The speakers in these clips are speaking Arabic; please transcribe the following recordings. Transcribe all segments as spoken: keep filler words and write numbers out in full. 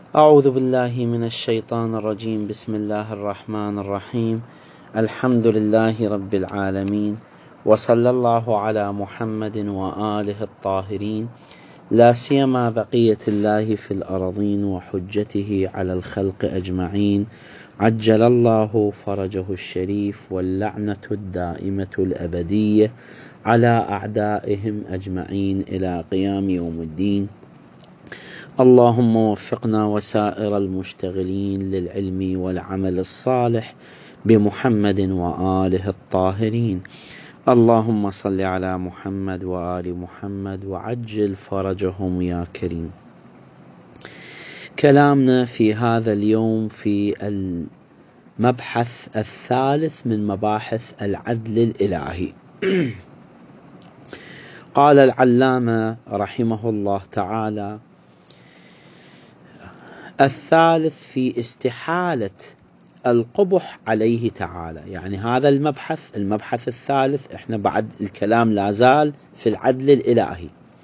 أعوذ بالله من الشيطان الرجيم. بسم الله الرحمن الرحيم. الحمد لله رب العالمين، وصلى الله على محمد وآله الطاهرين، لا سيما بقية الله في الأرضين وحجته على الخلق أجمعين، عجل الله فرجه الشريف، واللعنة الدائمة الأبدية على أعدائهم أجمعين إلى قيام يوم الدين. اللهم وفقنا وسائر المشتغلين للعلم والعمل الصالح بمحمد وآله الطاهرين. اللهم صل على محمد وآل محمد وعجل فرجهم يا كريم. كلامنا في هذا اليوم في المبحث الثالث من مباحث العدل الإلهي. قال العلامة رحمه الله تعالى: الثالث في استحالة القبح عليه تعالى. يعني هذا المبحث المبحث الثالث، احنا بعد الكلام لازال في العدل الإلهي.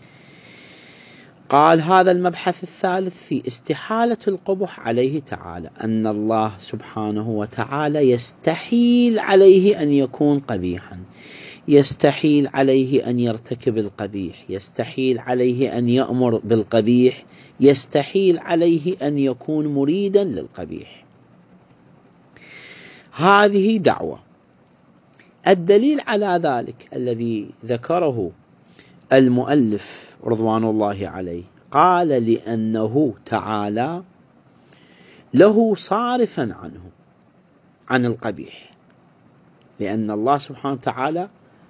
قال هذا المبحث الثالث في استحالة القبح عليه تعالى، أن الله سبحانه وتعالى يستحيل عليه أن يكون قبيحا، يستحيل عليه أن يرتكب القبيح، يستحيل عليه أن يأمر بالقبيح، يستحيل عليه أن يكون مريدا للقبيح. هذه دعوة. الدليل على ذلك الذي ذكره المؤلف رضوان الله عليه، قال: لأنه تعالى له صارفا عنه عن القبيح، لأن الله سبحانه وتعالى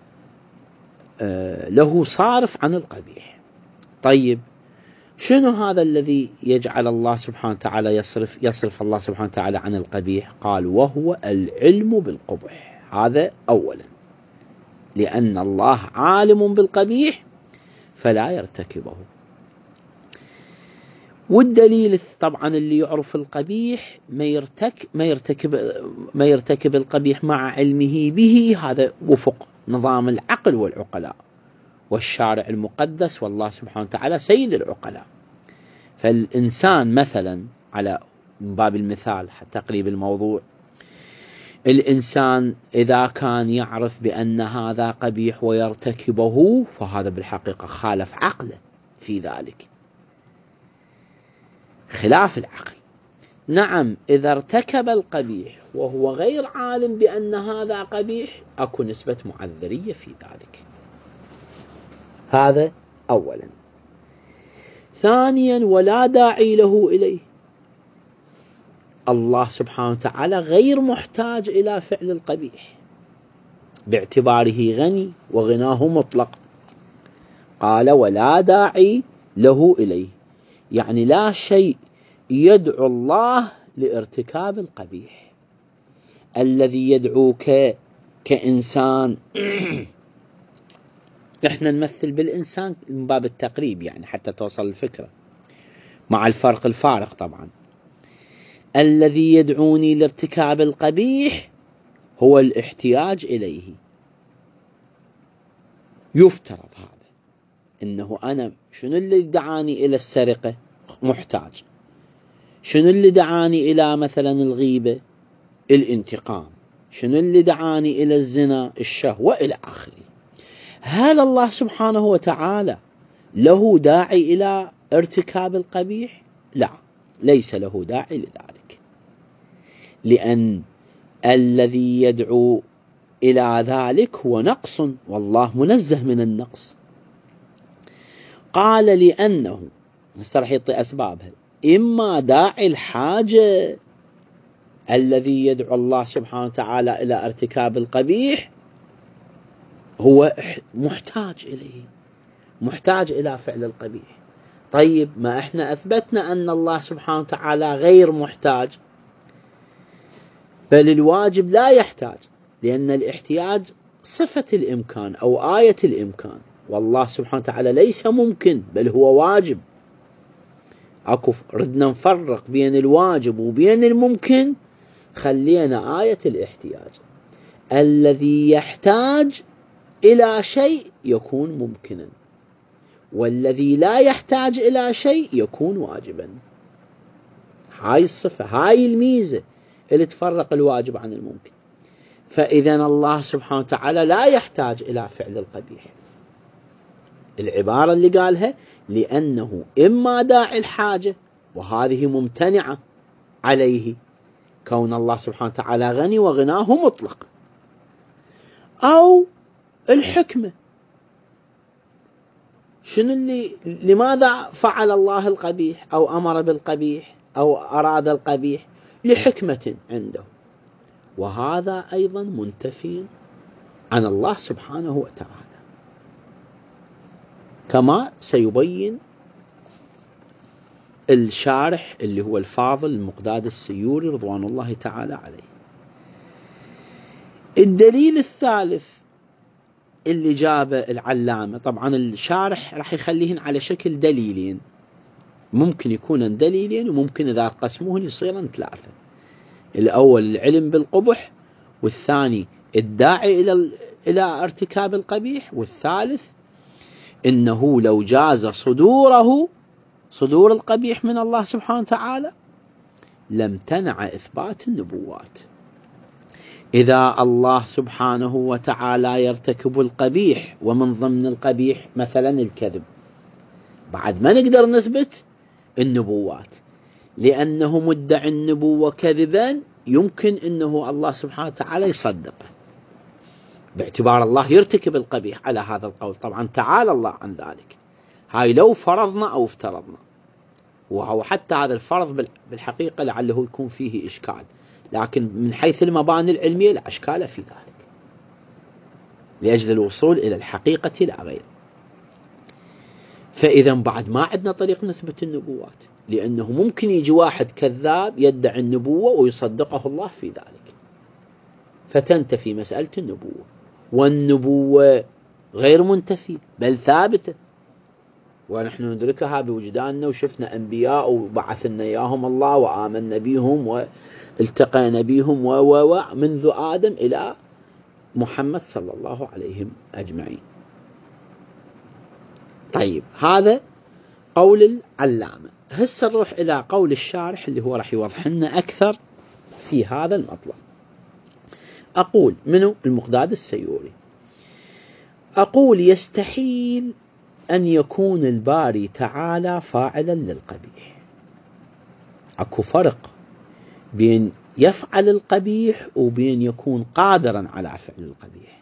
له صارف عن القبيح. طيب، شنو هذا الذي يجعل الله سبحانه وتعالى يصرف يصرف الله سبحانه وتعالى عن القبيح؟ قال: وهو العلم بالقبح. هذا أولا، لأن الله عالم بالقبيح فلا يرتكبه. والدليل طبعا اللي يعرف القبيح ما يرتكب ما يرتكب ما يرتكب القبيح مع علمه به. هذا وفق نظام العقل والعقلاء والشارع المقدس، والله سبحانه وتعالى سيد العقلاء. فالإنسان مثلا، على باب المثال حتى تقريب الموضوع، الإنسان إذا كان يعرف بأن هذا قبيح ويرتكبه، فهذا بالحقيقة خالف عقله في ذلك، خلاف العقل. نعم، إذا ارتكب القبيح وهو غير عالم بأن هذا قبيح، أكو نسبة معذرية في ذلك. هذا أولا. ثانيا، ولا داعي له إليه. الله سبحانه وتعالى غير محتاج إلى فعل القبيح باعتباره غني وغناه مطلق. قال: ولا داعي له إليه، يعني لا شيء يدعو الله لارتكاب القبيح. الذي يدعوك كإنسان احنا نمثل بالإنسان من باب التقريب، يعني حتى توصل الفكرة، مع الفرق الفارق طبعا. الذي يدعوني لارتكاب القبيح هو الاحتياج إليه. يفترض هذا إنه أنا شنو اللي دعاني إلى السرقة؟ محتاج. شنو اللي دعاني إلى مثلا الغيبة؟ الانتقام. شنو اللي دعاني إلى الزنا؟ الشهوة، إلى آخره. هل الله سبحانه وتعالى له داعي إلى ارتكاب القبيح؟ لا، ليس له داعي لذلك، لأن الذي يدعو إلى ذلك هو نقص، والله منزه من النقص. قال: لأنه راح يعطي أسبابها. إما داعي الحاجة، الذي يدعو الله سبحانه وتعالى إلى ارتكاب القبيح هو محتاج إليه، محتاج إلى فعل القبيح. طيب، ما إحنا أثبتنا أن الله سبحانه وتعالى غير محتاج، بل الواجب لا يحتاج، لأن الاحتياج صفة الإمكان أو آية الإمكان، والله سبحانه وتعالى ليس ممكن بل هو واجب. أكو ردنا نفرق بين الواجب وبين الممكن، خلينا آية الاحتياج. الذي يحتاج إلى شيء يكون ممكنا، والذي لا يحتاج إلى شيء يكون واجبا. هاي الصفة، هاي الميزة اللي تفرق الواجب عن الممكن. فإذا الله سبحانه وتعالى لا يحتاج إلى فعل القبيح. العبارة اللي قالها لأنه إما داعي الحاجة وهذه ممتنعة عليه كون الله سبحانه وتعالى غني وغناه مطلق، أو الحكمة. شنو اللي لماذا فعل الله القبيح أو أمر بالقبيح أو أراد القبيح؟ لحكمة عنده، وهذا أيضا منتفي عن الله سبحانه وتعالى كما سيبين الشارح اللي هو الفاضل المقداد السيوري رضوان الله تعالى عليه. الدليل الثالث اللي جابه العلامة، طبعا الشارح راح يخليهن على شكل دليلين، ممكن يكون دليلين وممكن إذا قسموهن يصيرن ثلاثة. الأول العلم بالقبح، والثاني الداعي إلى إلى ارتكاب القبيح، والثالث إنه لو جاز صدوره صدور القبيح من الله سبحانه وتعالى لم تنع إثبات النبوات. إذا الله سبحانه وتعالى يرتكب القبيح ومن ضمن القبيح مثلا الكذب، بعد ما نقدر نثبت النبوات، لأنه مدعي النبوة كذبا يمكن أنه الله سبحانه وتعالى يصدقه باعتبار الله يرتكب القبيح على هذا القول. طبعا تعالى الله عن ذلك، هاي لو فرضنا أو افترضنا، وهو حتى هذا الفرض بالحقيقة لعله يكون فيه إشكال، لكن من حيث المباني العلمية لا إشكال في ذلك لأجل الوصول إلى الحقيقة لا غير. فإذا بعد ما عندنا طريق نثبت النبوات، لأنه ممكن يجي واحد كذاب يدعي النبوة ويصدقه الله في ذلك، فتنتفي مسألة النبوة، والنبوة غير منتفي بل ثابتة، ونحن ندركها بوجداننا وشفنا أنبياء وبعثنا إياهم الله وآمنا بهم والتقينا بهم و منذ آدم إلى محمد صلى الله عليه أجمعين. طيب هذا قول العلامة. هسه نروح إلى قول الشارح اللي هو راح يوضح لنا أكثر في هذا المطلب. أقول منه المقداد السيوري، أقول يستحيل أن يكون الباري تعالى فاعلا للقبيح. أكو فرق بين يفعل القبيح وبين يكون قادرا على فعل القبيح.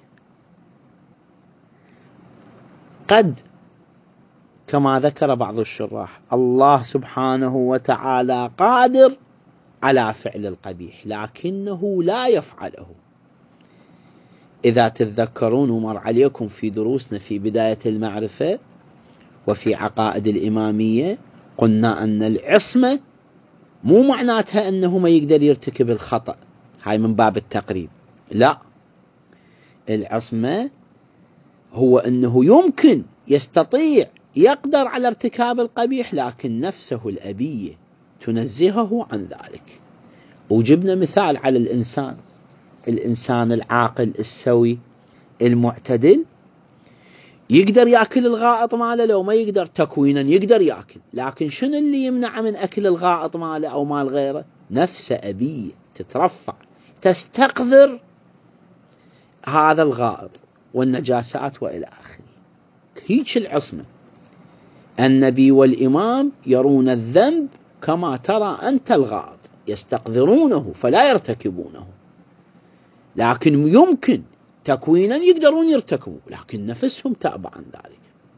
قد كما ذكر بعض الشراح الله سبحانه وتعالى قادر على فعل القبيح لكنه لا يفعله. إذا تتذكرون ومر عليكم في دروسنا في بداية المعرفة وفي عقائد الإمامية قلنا أن العصمة مو معناتها أنه ما يقدر يرتكب الخطأ، هاي من باب التقريب، لا، العصمة هو أنه يمكن يستطيع يقدر على ارتكاب القبيح لكن نفسه الأبية تنزهه عن ذلك. وجبنا مثال على الإنسان، الإنسان العاقل السوي المعتدل يقدر يأكل الغائط ماله، لو ما يقدر تكوينا يقدر يأكل، لكن شنو اللي يمنع من أكل الغائط ماله أو مال غيره؟ نفس أبية تترفع تستقذر هذا الغائط والنجاسات وإلى آخره. هيك العصمة. النبي والإمام يرون الذنب كما ترى أنت الغائط، يستقذرونه فلا يرتكبونه، لكن يمكن تكوينا يقدرون يرتكبوا لكن نفسهم تأبى عن ذلك.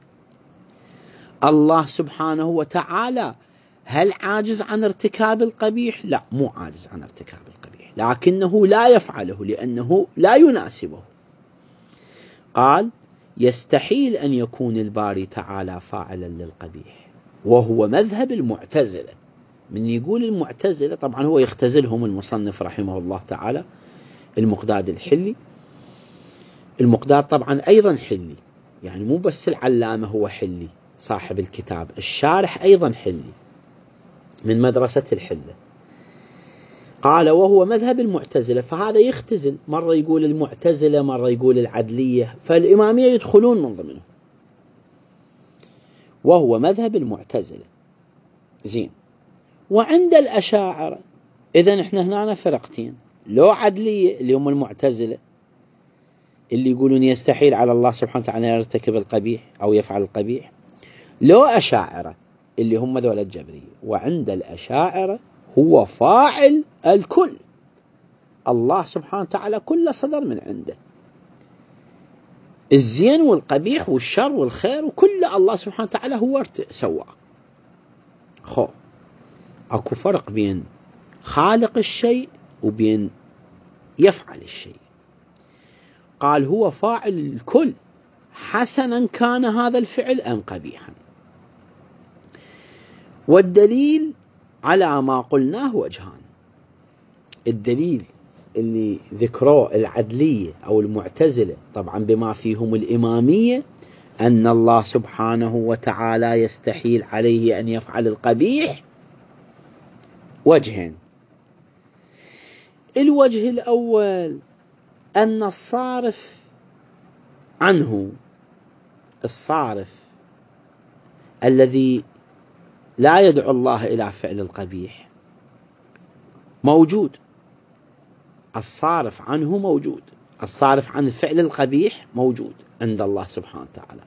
الله سبحانه وتعالى هل عاجز عن ارتكاب القبيح؟ لا، مو عاجز عن ارتكاب القبيح، لكنه لا يفعله لأنه لا يناسبه. قال يستحيل أن يكون الباري تعالى فاعلا للقبيح، وهو مذهب المعتزلة. من يقول المعتزلة طبعا هو يختزلهم المصنف رحمه الله تعالى المقداد الحلي. المقداد طبعا أيضا حلي، يعني مو بس العلامة هو حلي صاحب الكتاب، الشارح أيضا حلي من مدرسة الحلة. قال وهو مذهب المعتزلة، فهذا يختزل، مرة يقول المعتزلة مرة يقول العدلية، فالإمامية يدخلون من ضمنه. وهو مذهب المعتزلة. زين. وعند الأشاعرة إذن إحنا هنا فرقتين، لو عدلية اللي هم المعتزلة اللي يقولون يستحيل على الله سبحانه وتعالى يرتكب القبيح أو يفعل القبيح، لو أشاعرة اللي هم ذول الجبرية. وعند الأشاعرة هو فاعل الكل، الله سبحانه وتعالى كل صدر من عنده، الزين والقبيح والشر والخير وكل الله سبحانه وتعالى هو سواه. خو أكو فرق بين خالق الشيء وبين يفعل الشيء. قال هو فاعل الكل، حسنا كان هذا الفعل أم قبيحا. والدليل على ما قلناه وجهان. الدليل اللي ذكروه العدلية أو المعتزلة طبعا بما فيهم الإمامية أن الله سبحانه وتعالى يستحيل عليه أن يفعل القبيح وجهين. الوجه الأول أن الصارف عنه، الصارف الذي لا يدعو الله إلى فعل القبيح موجود، الصارف عنه موجود، الصارف عن فعل القبيح موجود عند الله سبحانه وتعالى.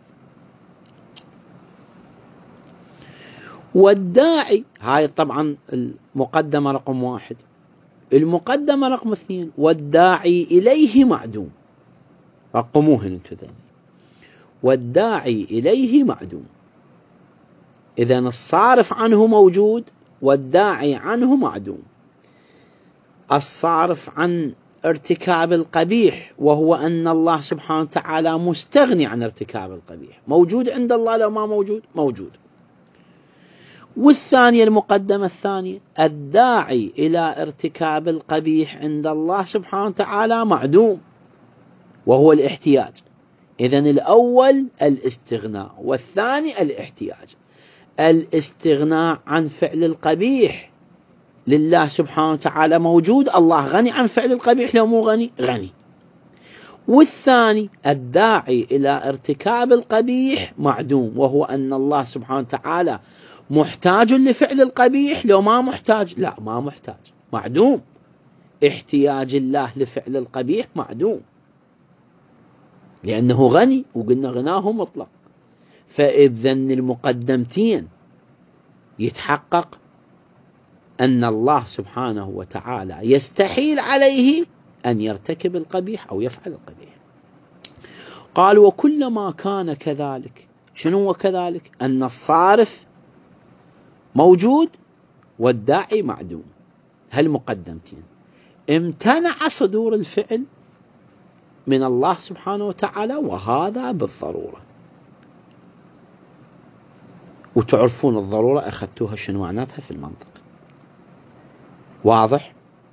والداعي، هاي طبعا المقدمة رقم واحد. المقدمة رقم اثنين، والداعي إليه معدوم، رقموهن انتو ذا، والداعي إليه معدوم. إذن الصارف عنه موجود والداعي عنه معدوم. الصارف عن ارتكاب القبيح وهو أن الله سبحانه وتعالى مستغني عن ارتكاب القبيح موجود عند الله، لو ما موجود موجود. والثانية المقدمة الثانية، الداعي إلى ارتكاب القبيح عند الله سبحانه وتعالى معدوم وهو الاحتياج. إذن الأول الاستغناء والثاني الاحتياج. الاستغناء عن فعل القبيح لله سبحانه وتعالى موجود، الله غني عن فعل القبيح، لو مو غني غني. والثاني الداعي إلى ارتكاب القبيح معدوم وهو أن الله سبحانه وتعالى محتاج لفعل القبيح، لو ما محتاج لا ما محتاج، معدوم. احتياج الله لفعل القبيح معدوم لأنه غني، وقلنا غناه مطلق. فإذن المقدمتين يتحقق أن الله سبحانه وتعالى يستحيل عليه أن يرتكب القبيح أو يفعل القبيح. قال وكلما كان كذلك، شنو هو كذلك؟ أن الصارف موجود والداعي معدوم، هالمقدمتين، امتنع صدور الفعل من الله سبحانه وتعالى، وهذا بالضرورة. وتعرفون الضرورة أخذتوها شنو معناتها في المنطق، واضح؟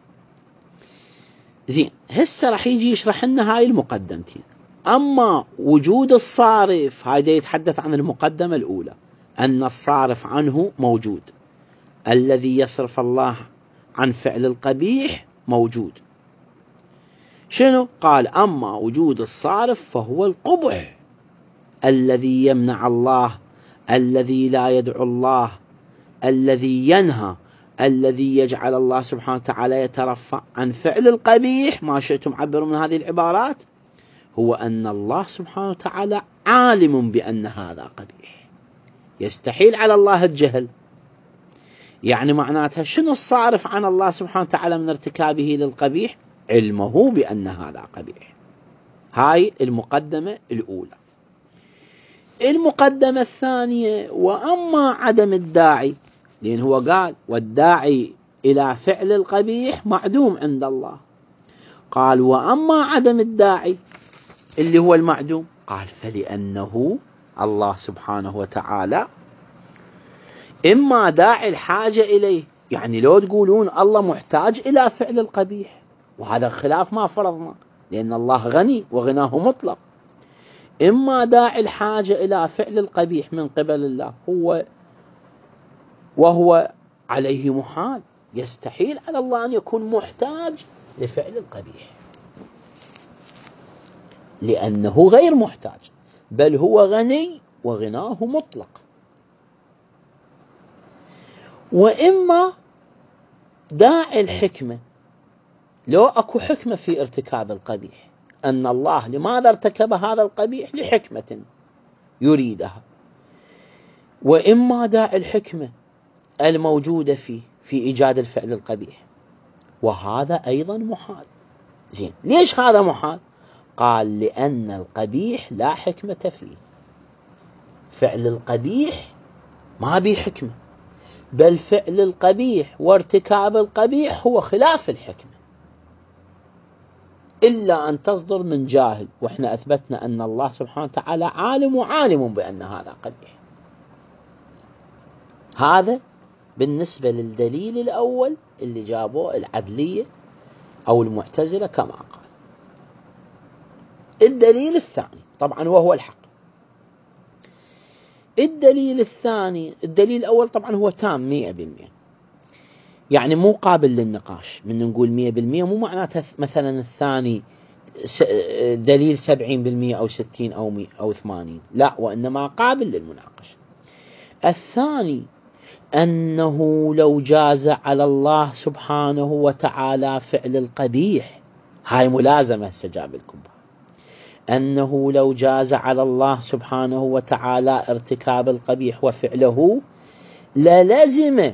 زين، هسه راح يجي يشرح لنا هاي المقدمتين. أما وجود الصارف، هذا يتحدث عن المقدمة الأولى، أن الصارف عنه موجود، الذي يصرف الله عن فعل القبيح موجود. شنو؟ قال أما وجود الصارف فهو القبح الذي يمنع الله، الذي لا يدعو الله، الذي ينهى، الذي يجعل الله سبحانه وتعالى يترفع عن فعل القبيح، ما شئتم عبروا من هذه العبارات، هو أن الله سبحانه وتعالى عالم بأن هذا قبيح، يستحيل على الله الجهل. يعني معناتها شنو الصارف عن الله سبحانه وتعالى من ارتكابه للقبيح؟ علمه بأن هذا قبيح. هاي المقدمة الأولى. المقدمة الثانية، وأما عدم الداعي، لأن هو قال والداعي إلى فعل القبيح معدوم عند الله، قال وأما عدم الداعي اللي هو المعدوم، قال فلأنه الله سبحانه وتعالى إما داعي الحاجة إليه، يعني لو تقولون الله محتاج إلى فعل القبيح، وهذا خلاف ما فرضنا لأن الله غني وغناه مطلق، إما داعي الحاجة إلى فعل القبيح من قبل الله هو وهو عليه محال، يستحيل على الله أن يكون محتاج لفعل القبيح لأنه غير محتاج، بل هو غني وغناه مطلق. وإما داعي الحكمة، لو أكو حكمة في ارتكاب القبيح، أن الله لماذا ارتكب هذا القبيح؟ لحكمة يريدها. وإما داعي الحكمة الموجودة فيه في إيجاد الفعل القبيح، وهذا أيضا محال. زين، ليش هذا محال؟ قال لأن القبيح لا حكمة فيه. فعل القبيح ما به حكمة، بل فعل القبيح وارتكاب القبيح هو خلاف الحكمة، إلا أن تصدر من جاهل، وإحنا أثبتنا أن الله سبحانه وتعالى عالم وعالم بأن هذا قبيح. هذا بالنسبة للدليل الأول اللي جابوه العدلية أو المعتزلة كما قال. الدليل الثاني طبعا وهو الحق. الدليل الثاني، الدليل الأول طبعا هو تام مئة بالمئة، يعني مو قابل للنقاش. من نقول مئة بالمئة مو معناته مثلا الثاني دليل سبعين بالمئة أو ستين أو مئة أو ثمانين، لا، وإنما قابل للمناقشة. الثاني أنه لو جاز على الله سبحانه وتعالى فعل القبيح، هاي ملازمة سجاب الكبار، أنه لو جاز على الله سبحانه وتعالى ارتكاب القبيح وفعله للزم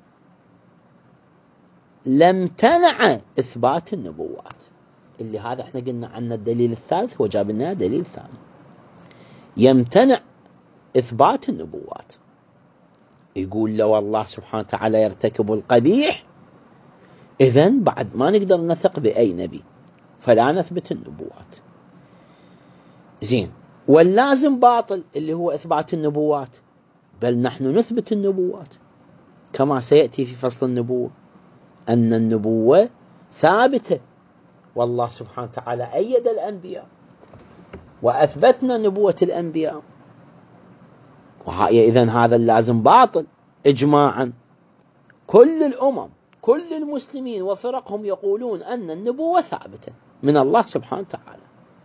لم تنع إثبات النبوات، اللي هذا احنا قلنا عنه الدليل الثالث وجاب لنا دليل ثاني، يمتنع إثبات النبوات. يقول لو الله سبحانه وتعالى يرتكب القبيح إذن بعد ما نقدر نثق بأي نبي، فلا نثبت النبوات. زين، واللازم باطل اللي هو إثبات النبوات، بل نحن نثبت النبوات كما سيأتي في فصل النبوة، أن النبوة ثابتة، والله سبحانه وتعالى أيد الأنبياء وأثبتنا نبوة الأنبياء، إذن هذا اللازم باطل إجماعا. كل الأمم كل المسلمين وفرقهم يقولون أن النبوة ثابتة من الله سبحانه وتعالى،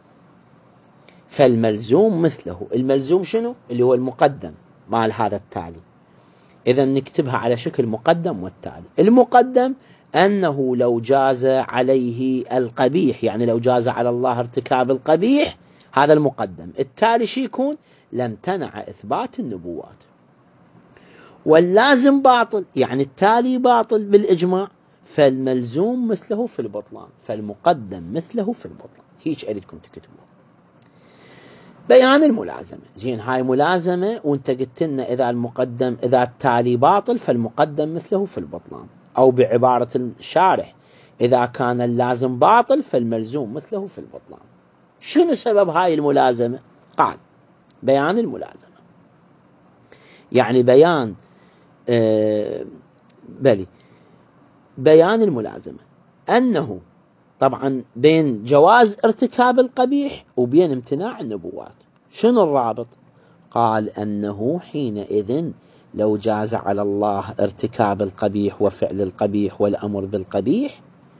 فالملزوم مثله. الملزوم شنو؟ اللي هو المقدم مع هذا التالي، إذن نكتبها على شكل مقدم والتالي. المقدم أنه لو جاز عليه القبيح، يعني لو جاز على الله ارتكاب القبيح، هذا المقدم. التالي شي يكون؟ لم تنع إثبات النبوات. واللازم باطل، يعني التالي باطل بالإجماع، فالملزوم مثله في البطلان، فالمقدم مثله في البطلان. هيك أريدكم تكتبوه. بيان الملازمة. زين، هاي ملازمة، وانت قلت لنا إذا المقدم إذا التالي باطل فالمقدم مثله في البطلان، أو بعبارة الشارح إذا كان اللازم باطل فالملزوم مثله في البطلان. شنو سبب هاي الملازمة؟ قال بيان الملازمة، يعني بيان آه بلي بيان الملازمة أنه طبعا بين جواز ارتكاب القبيح وبين امتناع النبوات. شنو الرابط؟ قال أنه حينئذ لو جاز على الله ارتكاب القبيح وفعل القبيح والأمر بالقبيح،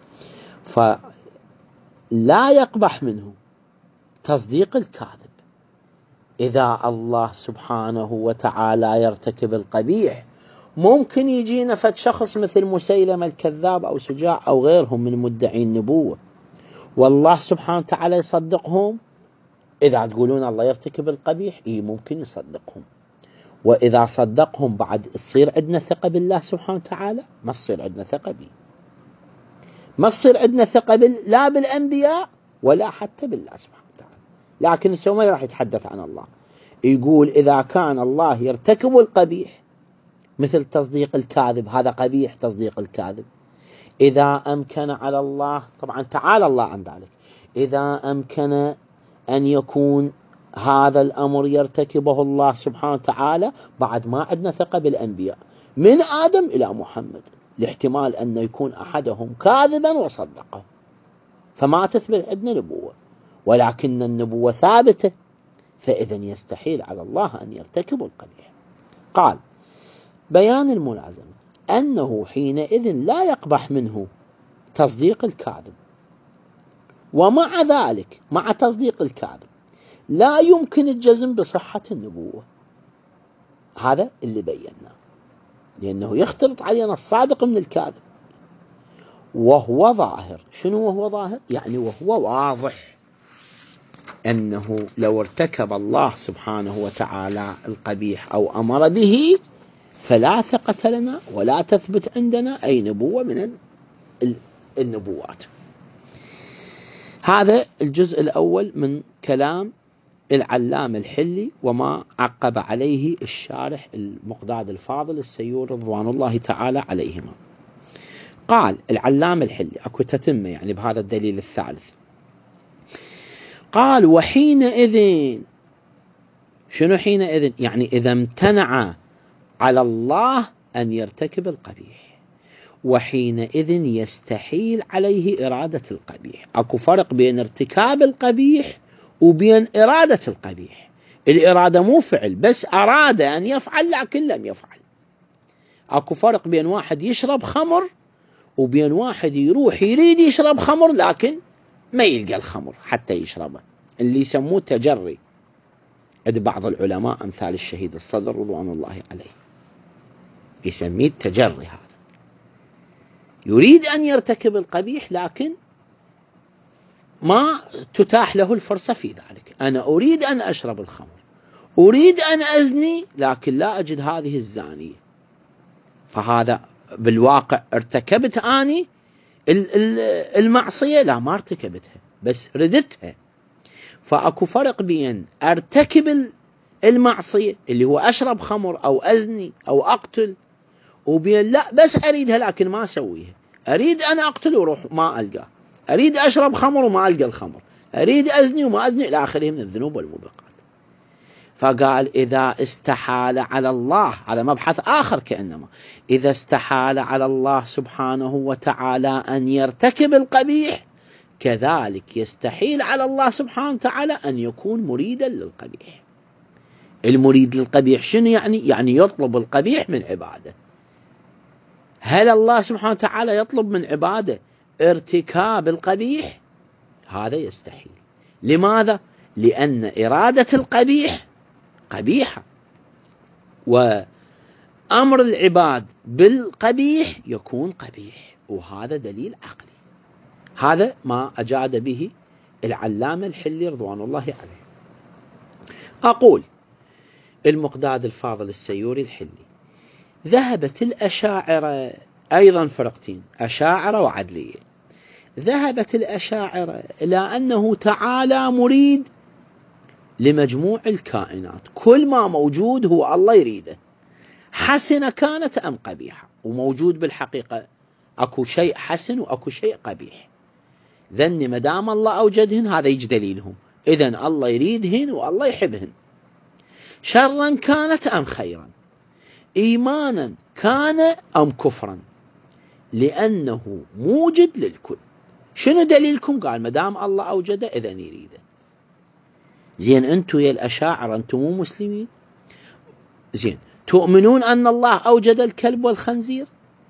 فلا يقبح منه تصديق الكاذب. إذا الله سبحانه وتعالى يرتكب القبيح، ممكن يجينا فد شخص مثل مسيلمة الكذاب أو سجاع أو غيرهم من مدعي النبوة، والله سبحانه وتعالى يصدقهم. إذا تقولون الله يرتكب القبيح، إيه ممكن يصدقهم. وإذا صدقهم بعد تصير عندنا ثقة بالله سبحانه وتعالى؟ ما تصير عندنا ثقة به، ما تصير عندنا ثقة بال... لا بالأنبياء ولا حتى بالله سبحانه وتعالى. لكن السومي راح يتحدث عن الله، يقول إذا كان الله يرتكب القبيح مثل تصديق الكاذب، هذا قبيح تصديق الكاذب. إذا أمكن على الله، طبعا تعالى الله عن ذلك، إذا أمكن أن يكون هذا الأمر يرتكبه الله سبحانه وتعالى بعد ما عندنا ثقة بالأنبياء من آدم إلى محمد، لاحتمال أن يكون أحدهم كاذبا وصدقه، فما تثبت عندنا نبوة، ولكن النبوة ثابتة، فإذا يستحيل على الله أن يرتكب القبيح. قال بيان الملازمة أنه حينئذ لا يقبح منه تصديق الكاذب، ومع ذلك مع تصديق الكاذب لا يمكن الجزم بصحة النبوة. هذا اللي بيناه. لأنه يختلط علينا الصادق من الكاذب. وهو ظاهر. شنو وهو ظاهر؟ يعني وهو واضح أنه لو ارتكب الله سبحانه وتعالى القبيح أو أمر به فلا ثقة لنا ولا تثبت عندنا أي نبوة من النبوات. هذا الجزء الأول من كلام العلامة الحلي وما عقب عليه الشارح المقداد الفاضل السيور رضوان الله تعالى عليهما. قال العلامة الحلي أكو تتمة يعني بهذا الدليل الثالث. قال وحينئذ، شنو حينئذ؟ يعني إذا امتنع على الله أن يرتكب القبيح، وحينئذ يستحيل عليه إرادة القبيح. أكو فرق بين ارتكاب القبيح وبين إرادة القبيح. الإرادة مو فعل، بس أراد أن يفعل لكن لم يفعل. أكو فرق بين واحد يشرب خمر وبين واحد يروح يريد يشرب خمر لكن ما يلقى الخمر حتى يشربه، اللي يسموه تجري عند بعض العلماء أمثال الشهيد الصدر رضوان الله عليه يسميه التجري. هذا يريد أن يرتكب القبيح لكن ما تتاح له الفرصة في ذلك. أنا أريد أن أشرب الخمر، أريد أن أزني لكن لا أجد هذه الزانية، فهذا بالواقع ارتكبت أني المعصية؟ لا، ما ارتكبتها بس ردتها. فأكو فرق بين أرتكب المعصية اللي هو أشرب خمر أو أزني أو أقتل، وبين لا بس أريدها لكن ما أسويها. أريد أنا أقتل وروح ما ألقى، أريد أشرب خمر وما ألقى الخمر، أريد أزني وما أزني، إلى آخره من الذنوب والموبقات. فقال إذا استحال على الله، على مبحث آخر كأنما إذا استحال على الله سبحانه وتعالى أن يرتكب القبيح، كذلك يستحيل على الله سبحانه وتعالى أن يكون مريدا للقبيح. المريد للقبيح شنو يعني؟ يعني يطلب القبيح من عباده. هل الله سبحانه وتعالى يطلب من عباده ارتكاب القبيح؟ هذا يستحيل. لماذا؟ لأن إرادة القبيح قبيحة، وأمر العباد بالقبيح يكون قبيح، وهذا دليل عقلي. هذا ما أجاد به العلامة الحلي رضوان الله عليه. أقول المقداد الفاضل السيوري الحلي ذهبت الأشاعرة، أيضا فرقتين أشاعرة وعدلية، ذهبت الأشاعرة إلى أنه تعالى مريد لمجموع الكائنات، كل ما موجود هو الله يريده، حسنة كانت أم قبيحة. وموجود بالحقيقة أكو شيء حسن وأكو شيء قبيح، ذن مدام الله أوجدهن هذا يجي دليلهم، إذن الله يريدهن والله يحبهن. شرا كانت أم خيرا، إيمانا كان أم كفرا، لأنه موجد للكل. شنو دليلكم؟ قال مدام الله أوجده إذن يريده. زين أنتم يا الأشاعرة أنتم مو مسلمين؟ زين تؤمنون أن الله أوجد الكلب والخنزير؟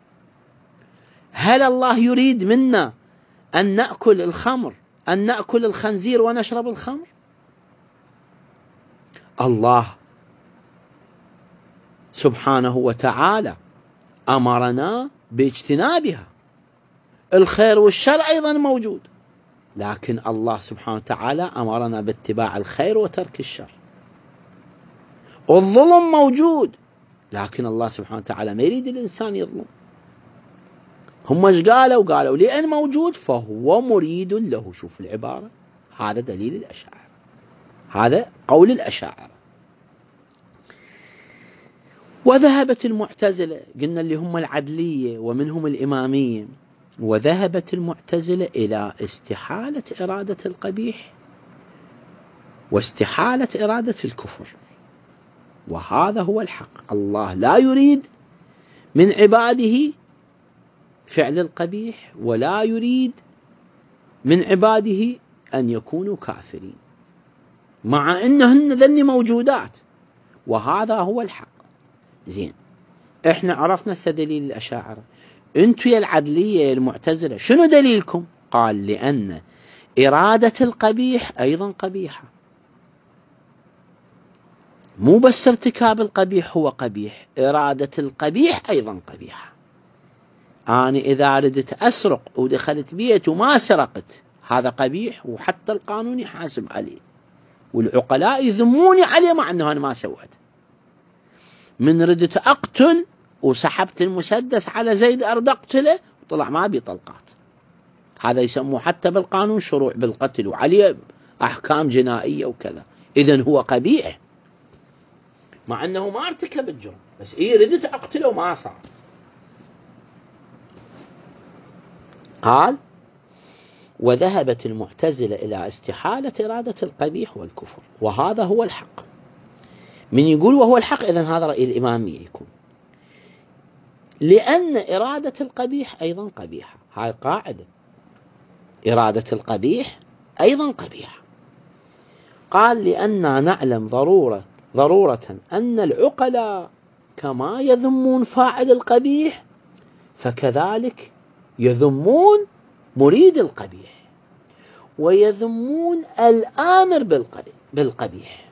هل الله يريد منا أن نأكل الخمر، أن نأكل الخنزير ونشرب الخمر؟ الله سبحانه وتعالى أمرنا باجتنابها. الخير والشر أيضا موجود، لكن الله سبحانه وتعالى أمرنا باتباع الخير وترك الشر. الظلم موجود، لكن الله سبحانه وتعالى ما يريد الإنسان يظلم. هم ايش قالوا؟ قالوا لأن موجود فهو مريد له. شوف العبارة، هذا دليل الأشاعرة، هذا قول الأشاعرة. وذهبت المعتزلة، قلنا اللي هم العدلية ومنهم الإمامية، وذهبت المعتزلة إلى استحالة إرادة القبيح واستحالة إرادة الكفر، وهذا هو الحق. الله لا يريد من عباده فعل القبيح، ولا يريد من عباده أن يكونوا كافرين، مع أنهن ذن موجودات، وهذا هو الحق. زين إحنا عرفنا دليل الأشاعرة، أنتوا يا العدلية يا المعتزلة شنو دليلكم؟ قال لأن إرادة القبيح أيضا قبيحة، مو بس ارتكاب القبيح هو قبيح، إرادة القبيح أيضا قبيحة. أنا إذا ردت أسرق ودخلت بيت وما سرقت هذا قبيح، وحتى القانون يحاسب عليه والعقلاء يذموني عليه مع أنه أنا ما سويت. من ردت أقتل وسحبت المسدس على زيد أرد أقتله وطلع ما بي طلقات، هذا يسموه حتى بالقانون شروع بالقتل وعليه أحكام جنائية وكذا. إذن هو قبيح مع أنه ما ارتكب الجرم، بس إيه ردت أقتله وما صار. قال: وذهبت المعتزلة إلى استحالة إرادة القبيح والكفر، وهذا هو الحق. من يقول وهو الحق إذن هذا رأي الإمامية يكون، لأن إرادة القبيح أيضا قبيحة. هاي قاعدة، إرادة القبيح أيضا قبيحة. قال: لأننا نعلم ضرورة ضرورة أن العقلاء كما يذمون فاعل القبيح فكذلك يذمون مريد القبيح، ويذمون الآمر بالقبيح.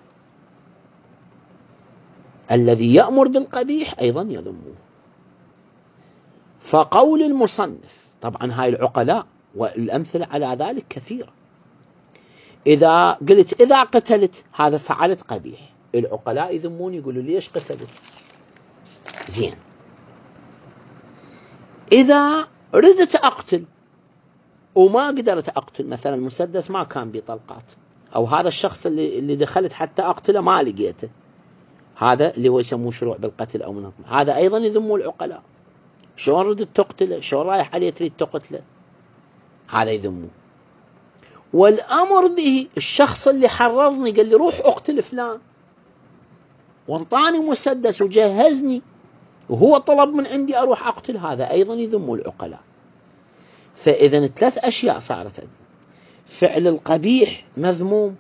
الذي يأمر بالقبيح أيضا يذموه. فقول المصنف، طبعا هاي العقلاء والأمثلة على ذلك كثيرة، إذا قلت إذا قتلت هذا فعلت قبيح، العقلاء يذمون يقولوا ليش قتلت؟ زين. إذا ردت أقتل وما قدرت أقتل، مثلا المسدس ما كان بطلقات، أو هذا الشخص اللي, اللي دخلت حتى أقتله ما لقيته، هذا اللي هو يسموه شروع بالقتل أو منظم، هذا أيضا يذموا العقلاء. شلون ردت تقتله؟ شلون رايح عليه تريد تقتله؟ هذا يذموه. والأمر به، الشخص اللي حرضني قال لي روح أقتل فلان وانطاني مسدس وجهزني وهو طلب من عندي أروح أقتل، هذا أيضا يذموا العقلاء. فإذا ثلاث أشياء صارت عندنا: فعل القبيح مذموم،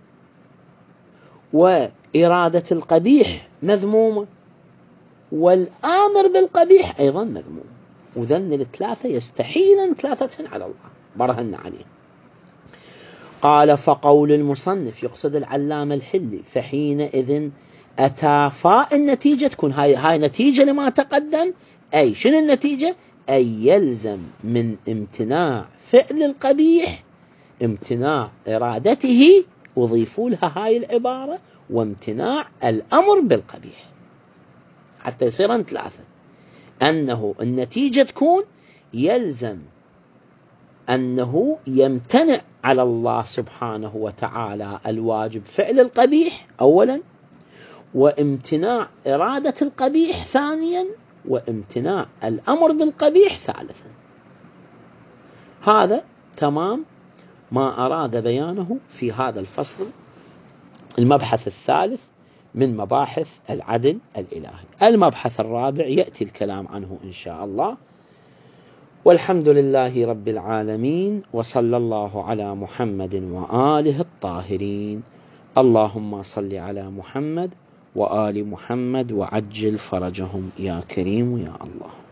وإرادة القبيح مذمومة، والآمر بالقبيح أيضا مذموم. وذن الثلاثة يستحيل ثلاثة على الله، برهن عليه. قال: فقول المصنف يقصد العلامة الحلي، فحينئذ أتى فاء النتيجة تكون هاي, هاي نتيجة لما تقدم. أي شنو النتيجة؟ أي يلزم من امتناع فعل القبيح امتناع إرادته، وضيفوا لها هاي العبارة، وامتناع الأمر بالقبيح، حتى يصيرن ثلاثة. أنه النتيجة تكون يلزم أنه يمتنع على الله سبحانه وتعالى الواجب فعل القبيح أولا، وامتناع إرادة القبيح ثانيا، وامتناع الأمر بالقبيح ثالثا. هذا تمام ما أراد بيانه في هذا الفصل، المبحث الثالث من مباحث العدل الإلهي. المبحث الرابع يأتي الكلام عنه إن شاء الله. والحمد لله رب العالمين، وصلى الله على محمد وآله الطاهرين. اللهم صل على محمد وآل محمد وعجل فرجهم يا كريم يا الله.